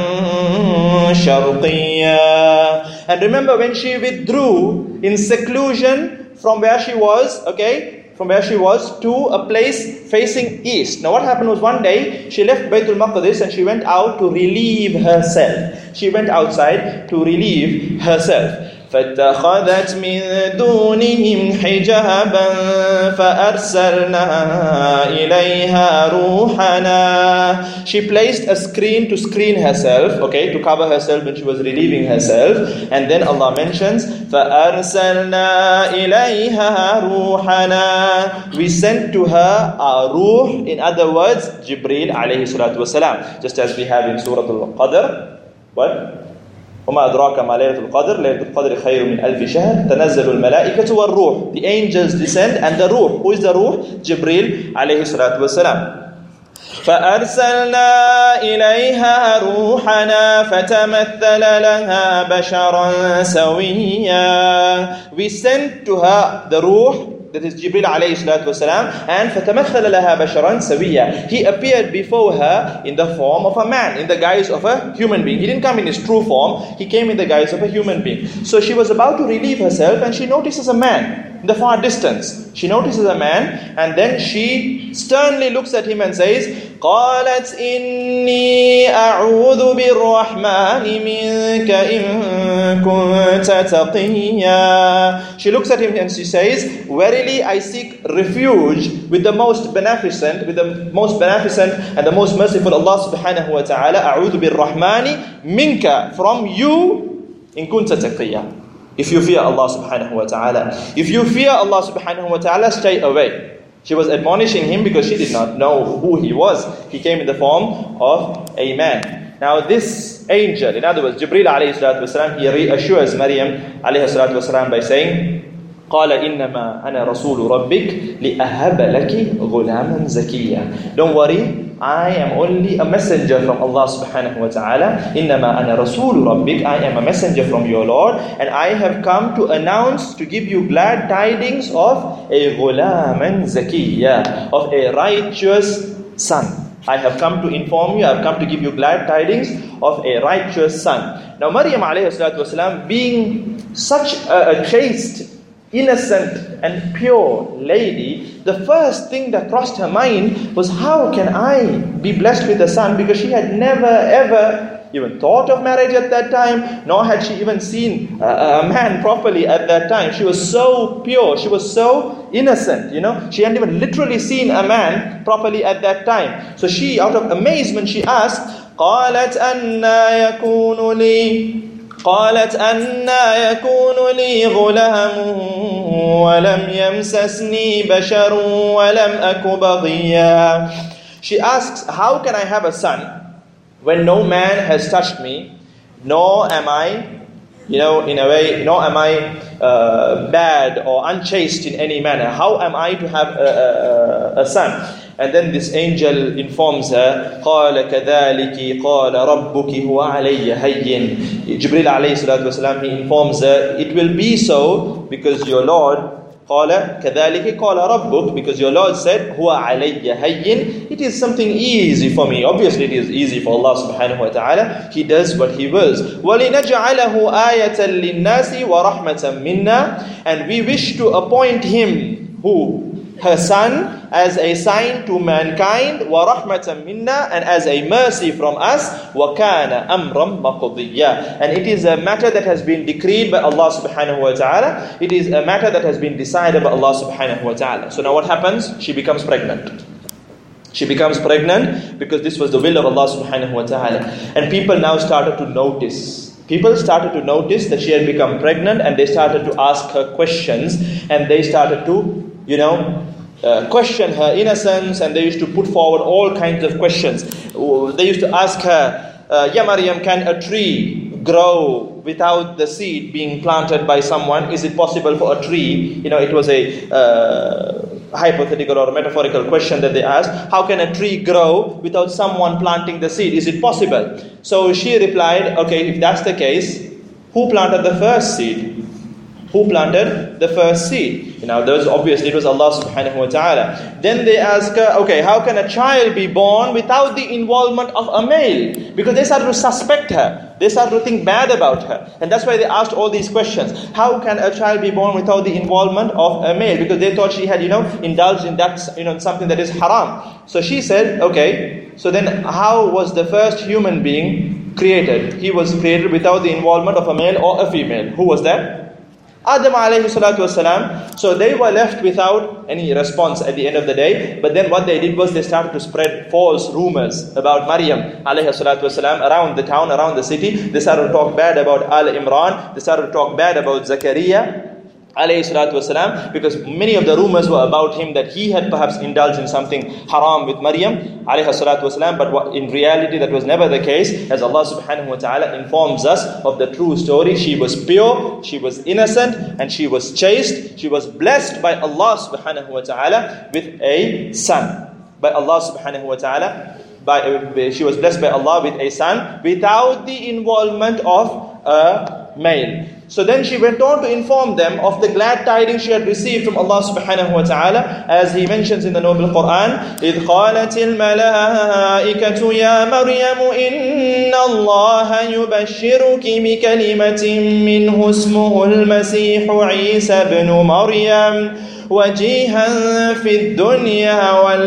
شَرْقِيًّا. And remember when she withdrew in seclusion from where she was, okay, from where she was to a place facing east. Now what happened was one day she left Baytul Maqdis and she went out to relieve herself. She went outside to relieve herself. فَاتَّخَذَتْ مِن دُونِهِمْ حِجَابًا فَأَرْسَلْنَا إِلَيْهَا رُوحَنَا. She placed a screen to screen herself, okay, to cover herself when she was relieving herself. And then Allah mentions, فَأَرْسَلْنَا إِلَيْهَا رُوحَنَا. We sent to her our ruh, in other words, Jibreel alayhi salatu wasalam. Just as we have in Surah Al-Qadr. What? وَمَا أَدْرَاكَ مَا لَيْلَةُ الْقَدْرِ لَيْلَةُ الْقَدْرِ خَيْرٌ مِنْ أَلْفِ شَهْرٍ تَنَزَّلُ الْمَلَائِكَةُ وَالرُّوحُ. The angels descend and the ruh. Who is the ruh? Jibreel alayhi salatu wasalam. فَأَرْسَلْنَا إِلَيْهَا رُوحَنَا فَتَمَثَّلَ لَهَا بَشَرًا سَوِيًّا. We sent to her the ruh, that is Jibreel alayhi salatu wasalam, and فَتَمَثَّلَ لَهَا بَشَرًا سَوِيًّا. He appeared before her in the form of a man, in the guise of a human being. He didn't come in his true form, he came in the guise of a human being. So she was about to relieve herself and she notices a man. man in the far distance. She notices a man, and then she sternly looks at him and says, قالت إني أعوذ بالرحمن منك إن كنت تقيا. She looks at him and she says, verily I seek refuge with the most beneficent, and the most merciful Allah subhanahu wa ta'ala. أعوذ بالرحمن منك, from you, إن كنت تقيا. If you fear Allah subhanahu wa ta'ala. If you fear Allah subhanahu wa ta'ala, stay away. She was admonishing him because she did not know who he was. He came in the form of a man. Now this angel, in other words, Jibreel alayhi salatu wasalam, he reassures Maryam alayhi salatu wasalam by saying, قال إنما أنا رسول ربك لأهب لك غلاما زكيا. Don't worry, I am only a messenger from Allah subhanahu wa ta'ala. إنما أنا رسول ربك, I am a messenger from your Lord, and I have come to announce, to give you glad tidings of a غلاما زكيا, of a righteous son. I have come to inform you, I have come to give you glad tidings of a righteous son. Now Maryam alayhi salatu wasalam, being such a chaste, innocent and pure lady, the first thing that crossed her mind was, how can I be blessed with a son? Because she had never ever even thought of marriage at that time, nor had she even seen a man properly at that time. She was so pure, she was so innocent, she hadn't even literally seen a man properly at that time. So she, out of amazement, she asked, قالت أَنَّا يكون لي غلام ولم يمسسني بشر ولم أك بغيا. She asks, how can I have a son when no man has touched me, nor am I, in a way, nor am I bad or unchaste in any manner. How am I to have a son? And then this angel informs her, قال كذلك قال ربك هو علي هين. Jibreel alayhi salatu wasalam, he informs her, it will be so because your Lord, قال كذلك قال ربك, because your Lord said, هو علي هين. It is something easy for me. Obviously it is easy for Allah subhanahu wa ta'ala. He does what He wills. وَلِنَجْعَلَهُ آيَةً لِلنَّاسِ وَرَحْمَةً مِنَّا. And we wish to appoint him, who? Her son, as a sign to mankind, وَرَحْمَةً مِنَّا, and as a mercy from us, وَكَانَ أَمْرًا مَقْضِيًّا. And it is a matter that has been decreed by Allah subhanahu wa ta'ala. It is a matter that has been decided by Allah subhanahu wa ta'ala. So now what happens? She becomes pregnant. She becomes pregnant because this was the will of Allah subhanahu wa ta'ala. And people now started to notice. People started to notice that she had become pregnant, and they started to ask her questions, and they started to, question her innocence, and they used to put forward all kinds of questions. They used to ask her, Ya Maryam, can a tree grow without the seed being planted by someone? Is it possible for a tree? It was a hypothetical or metaphorical question that they asked. How can a tree grow without someone planting the seed? Is it possible? So she replied, okay, if that's the case, who planted the first seed? Who planted the first seed? Obviously it was Allah subhanahu wa ta'ala. Then they ask her, okay, how can a child be born without the involvement of a male? Because they started to suspect her. They started to think bad about her. And that's why they asked all these questions. How can a child be born without the involvement of a male? Because they thought she had, indulged in that, something that is haram. So she said, okay, so then how was the first human being created? He was created without the involvement of a male or a female. Who was that? Adam alayhi salatu wasalam. So they were left without any response at the end of the day. But then what they did was they started to spread false rumors about Maryam alayhi salatu wasalam around the town, around the city. They started to talk bad about Al-Imran. They started to talk bad about Zakaria alayhi salatu wasalam, because many of the rumors were about him, that he had perhaps indulged in something haram with Maryam alayhi salatu wasalam. But in reality that was never the case. As Allah subhanahu wa ta'ala informs us of the true story, she was pure, she was innocent, and she was chaste. She was blessed by Allah subhanahu wa ta'ala with a son. By Allah subhanahu wa ta'ala she was blessed by Allah with a son without the involvement of a male. So then she went on to inform them of the glad tidings she had received from Allah subhanahu wa ta'ala, as He mentions in the Noble Quran, إِذْ قَالَتِ الْمَلَائِكَةُ يَا مَرْيَمُ إِنَّ اللَّهَ يُبَشِّرُكِ بِكَلِمَةٍ مِّنْهُ اسْمُهُ الْمَسِيحُ عِيسَى بْنُ مَرْيَمَ وَجِيهًا فِي الدُّنْيَا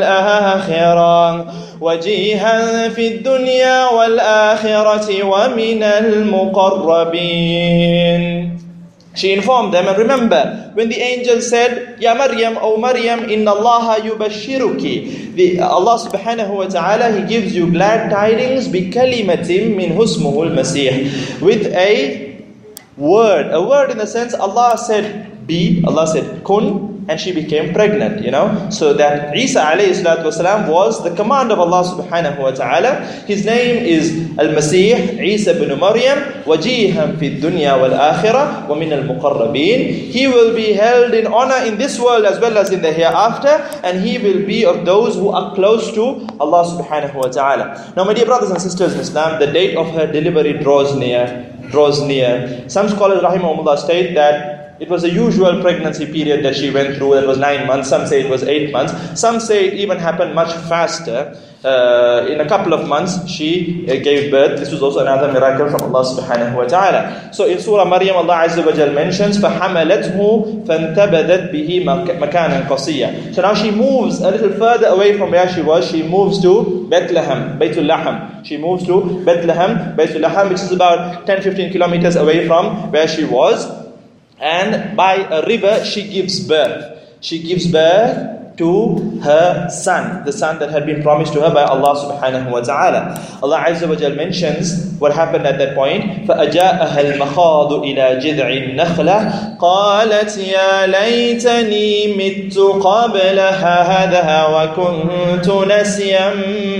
وَالْآخِرَةِ وَمِنَ الْمُقَرَّبِينَ. She informed them, and remember, when the angel said, Ya Maryam, O Maryam, inna Allah yubashiruki. Allah subhanahu wa ta'ala, He gives you glad tidings, bi kalimatim min husmuhul masih. With a word in the sense, Allah said, be, Allah said, kun, and she became pregnant, So that Isa alayhi salatu wasalam was the command of Allah subhanahu wa ta'ala. His name is Al-Masih, Isa ibn Maryam, wajihan fi dunya wal akhirah, wa min al-muqarrabin. He will be held in honor in this world as well as in the hereafter, and he will be of those who are close to Allah subhanahu wa ta'ala. Now, my dear brothers and sisters in Islam, the date of her delivery draws near. Some scholars, rahimahumullah, state that it was a usual pregnancy period that she went through. It was 9 months. Some say it was 8 months. Some say it even happened much faster. In a couple of months, she gave birth. This was also another miracle from Allah subhanahu wa ta'ala. So in Surah Maryam, Allah Azza wa Jal mentions, فَحَمَلَتْهُ فَانْتَبَذَتْ بِهِ مَكَانًا قَصِيًّا. So now she moves a little further away from where she was. She moves to Bethlehem, Baytul Laham. She moves to Bethlehem, Baytul Laham, which is about 10-15 kilometers away from where she was. And by a river, she gives birth. She gives birth to her son, the son that had been promised to her by Allah subhanahu wa ta'ala. Allah Azza wa Jal mentions what happened at that point. فَأَجَاءَهَا الْمَخَاضُ إِلَى جِذْعِ النَّخْلَةِ قَالَتْ يَا لَيْتَنِي مِتُّ قَبْلَ هَذَا وَكُنْتُ نَسْيًا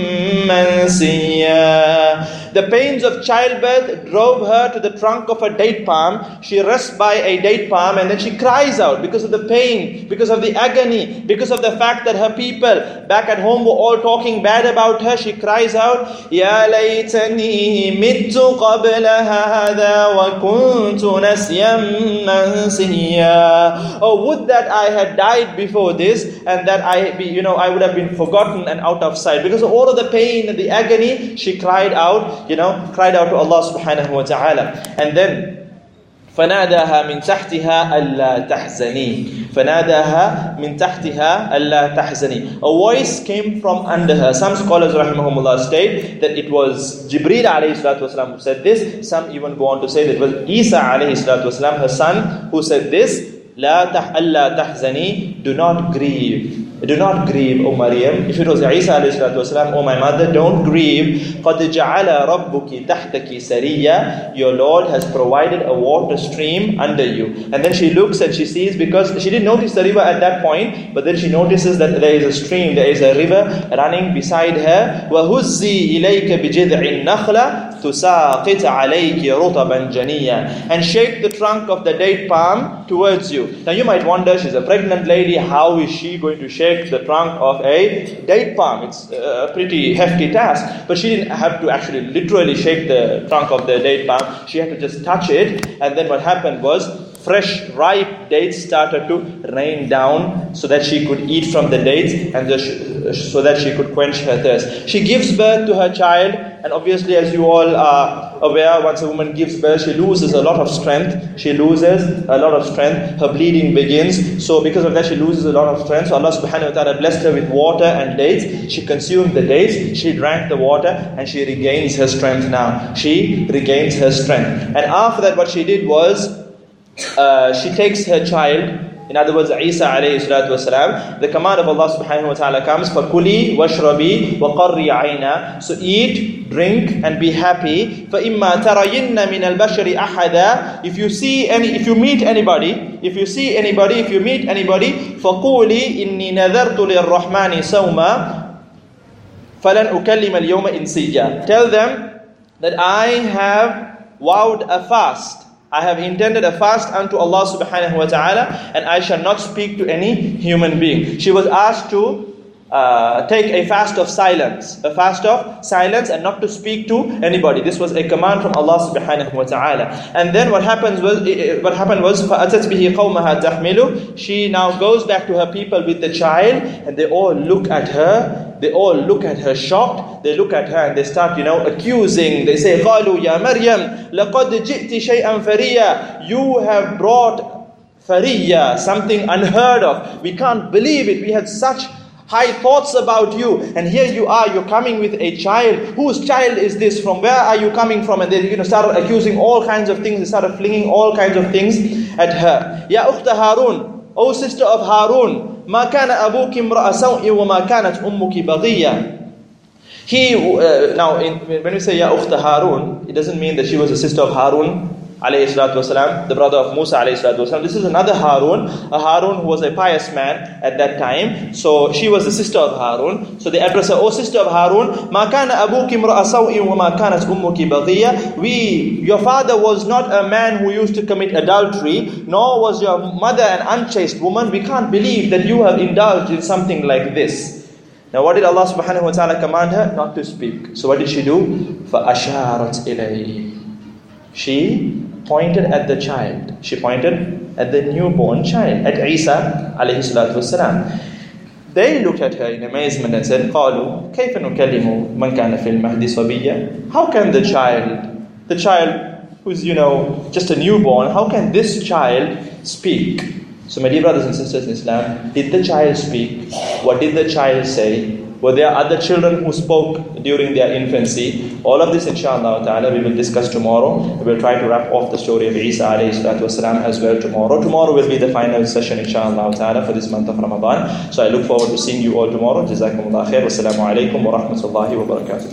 مَنْسِيًّا. The pains of childbirth drove her to the trunk of a date palm. She rests by a date palm and then she cries out because of the pain, because of the agony, because of the fact that her people back at home were all talking bad about her. She cries out, Ya laytani mittu qabla hadha wa kuntu nasyan mansiya. Oh, would that I had died before this and that I would have been forgotten and out of sight. Because of all of the pain and the agony, she cried out, cried out to Allah subhanahu wa ta'ala. And then فَنَادَاهَا مِن تَحْتِهَا أَلَّا تَحْزَنِي فَنَادَاهَا مِن تَحْتِهَا أَلَّا تَحْزَنِي. A voice came from under her. Some scholars rahimahumullah state that it was Jibreel alayhi salatu wasalam who said this. Some even go on to say that it was Isa alayhi salatu wasalam, her son, who said this. أَلَّا تَحْزَنِي. Do not grieve. Do not grieve, O Maryam. If it was Isa alayhi salatu wasalam, O my mother, don't grieve. قَدْ جَعَلَ رَبُّكِ تَحْتَكِ سَرِيًّا. Your Lord has provided a water stream under you. And then she looks and she sees, because she didn't notice the river at that point, but then she notices that there is a stream, there is a river running beside her. وَهُزِّي إِلَيْكَ بِجِذْعِ النَّخْلَةِ تُسَاقِطْ عَلَيْكِ رُطَبًا جَنِيًّا. And shake the trunk of the date palm towards you. Now you might wonder, she's a pregnant lady, how is she going to shake the trunk of a date palm? It's a pretty hefty task. But she didn't have to actually literally shake the trunk of the date palm. She had to just touch it, and then what happened was fresh ripe dates started to rain down so that she could eat from the dates and so that she could quench her thirst. She gives birth to her child, and obviously, as you all are aware, once a woman gives birth, she loses a lot of strength. Her bleeding begins. So because of that, she loses a lot of strength. So Allah subhanahu wa ta'ala blessed her with water and dates. She consumed the dates, she drank the water, and she regains her strength now. And after that, what she did was, she takes her child, in other words, Isa alayhi salatu wasalam. The command of Allah subhanahu wa ta'ala comes, فَكُلِي وَاشْرَبِي وَقَرِّي عَيْنًا. So eat, drink, and be happy. فَإِمَّا تَرَيِنَّ مِنَ الْبَشَرِ أَحَدًا. If you meet anybody, فَقُولِي إِنِّي نَذَرْتُ لِلرَّحْمَنِ سَوْمًا فَلَنْ أُكَلِّمَ الْيَوْمَ إِنْسِيًّا. Tell them that I have vowed a fast. I have intended a fast unto Allah subhanahu wa ta'ala, and I shall not speak to any human being. She was asked to take a fast of silence. A fast of silence and not to speak to anybody. This was a command from Allah subhanahu wa ta'ala. And then what happened was فَأَتَتْ بِهِ قَوْمَهَا تَحْمِلُ. She now goes back to her people with the child, and they all look at her. They all look at her shocked. They look at her and they start, accusing. They say, قَالُوا يَا مَرْيَمْ لَقَدْ جِئْتِ شَيْئًا فَرِيًّا. You have brought fariya, something unheard of. We can't believe it. We had such high thoughts about you, and here you are, you're coming with a child. Whose child is this? From where are you coming from? And they started accusing all kinds of things. They started flinging all kinds of things at her. Ya ukhta Harun, O sister of Harun, ma kana abuki imra'a saw'in wa ma kanat ummuki baghiya. When we say Ya ukhta Harun, it doesn't mean that she was a sister of Harun alayhi salatu wasalam, the brother of Musa alayhi salatu wasalam. This is another Harun, a Harun who was a pious man at that time. So she was the sister of Harun. So they address her, O sister of Harun, ma kana abuki imra'a saw'in wa ma kanat ummuki baghiya. Your father was not a man who used to commit adultery, nor was your mother an unchaste woman. We can't believe that you have indulged in something like this. Now what did Allah subhanahu wa ta'ala command her? Not to speak. So what did she do? فَأَشَارَتْ إِلَيْهِ. She pointed at the child. She pointed at the newborn child, at Isa alayhi salatu wasalam. They looked at her in amazement and said, قَالُوا كَيْفَ نُكَلِّمُ مَنْ كَانَ فِي الْمَهْدِ صَبِيًّا. How can the child who's just a newborn, how can this child speak? So my dear brothers and sisters in Islam, did the child speak? What did the child say? Were there other children who spoke during their infancy? All of this, inshallah ta'ala, we will discuss tomorrow. We will try to wrap off the story of Isa alayhi salatu wasalam as well tomorrow. Tomorrow will be the final session, inshallah ta'ala, for this month of Ramadan. So I look forward to seeing you all tomorrow. Jazakumullah khair. Wassalamu alaikum wa rahmatullahi wa barakatuh.